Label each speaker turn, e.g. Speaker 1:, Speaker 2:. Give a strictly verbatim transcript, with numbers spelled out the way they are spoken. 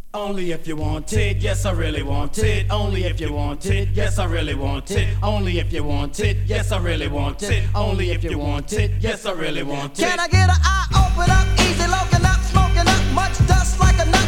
Speaker 1: Only if you want it, yes I really want it. Only if you want it, yes I really want it. Only if you want it, yes I really want it. Only if you want it, yes I really want it.
Speaker 2: Can I get an eye open up, easy looking up, smoking up, much dust like a